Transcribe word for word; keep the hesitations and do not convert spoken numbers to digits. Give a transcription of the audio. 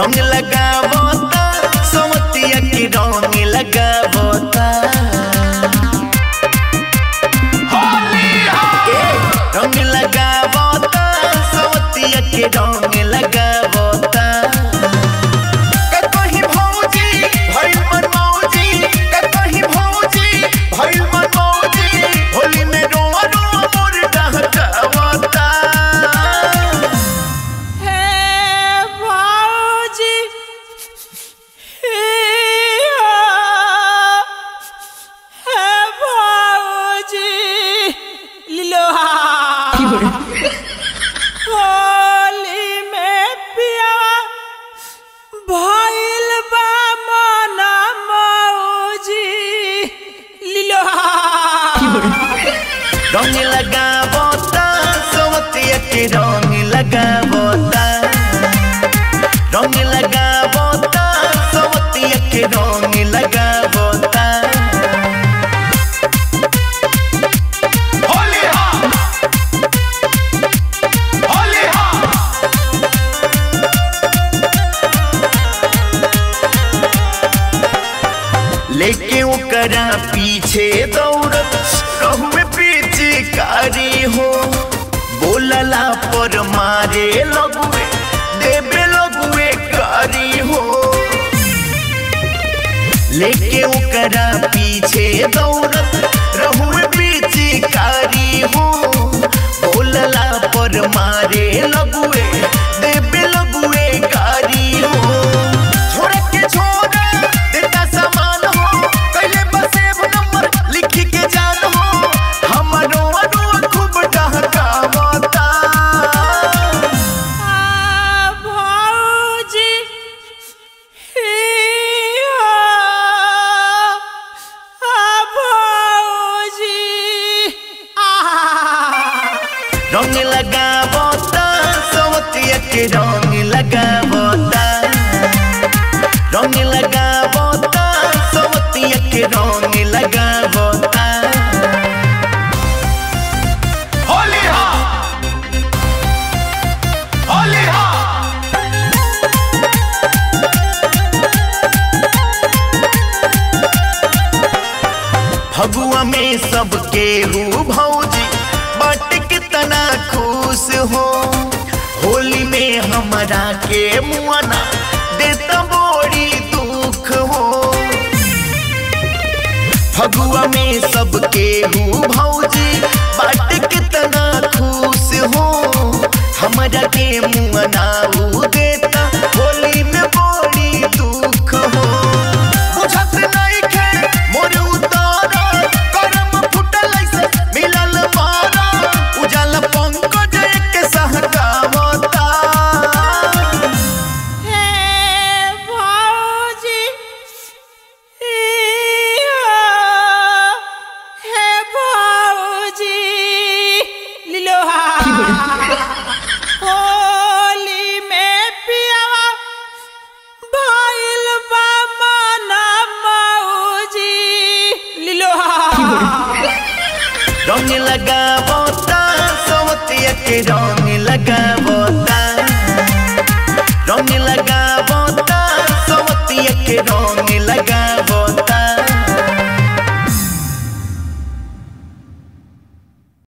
रंग लगावता समतिया के रंग लगावता रंग लगावता समतिया के रंग लगावता कहीं भौजी भइल मन मौजी कहीं भौजी भइल मन मौजी होली में रोआ रोआ मोर डहकावता होली में पिया भइल बा मन मौजी लीलोहा रंग लगावता समतिया के रंग लगावता रंग लगावता समतिया के रंग लगावता लेके ओकरा पीछे दौड़त रहुए पिचकारी हो बोलला पर मारे लगुए देवे लगुए कारी हो लेके ओकरा पीछे दौड़त रहुए पिचकारी हो बोलला पर मारे लगुए देवे लगुए कारी हो छोड़ के छोड़ देता सामान रंग लगावता समतिया के रंग लगावता रंग लगावता समतिया के रंग लगावता होली हा होली हा फगुआ में सबके हु भौजी बट कितना खुश हो होली में हमारा के मुआना देता बड़ी दुख हो फगुआ में सबके हु भौजी बट कितना खुश हो हमारा के मुआना देता होली में बड़ी दुख हो बुझत नहीं खे मोर उतारा करम फुटल ऐसे मिलल मारा उजाला पंकज के सहकावता हे भौजी हे भौजी लीलोहा होली में पिया भइल बा मन मौजी लीलोहा रंग लगावता समतिया के रंग लगावता